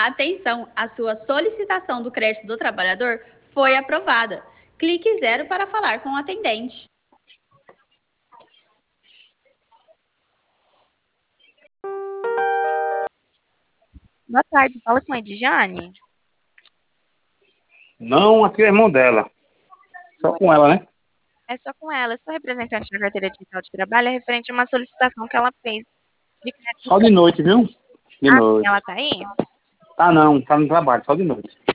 Atenção, a sua solicitação do crédito do trabalhador foi aprovada. Clique 0 para falar com o atendente. Boa tarde, fala com a Edjane. Não, aqui é irmão dela. Só com ela, né? É só com ela, eu sou representante da carteira digital de trabalho, é referente a uma solicitação que ela fez de crédito. Só de noite, viu? De Ah, noite. ela tá aí? Tá não, tá no trabalho, só de noite.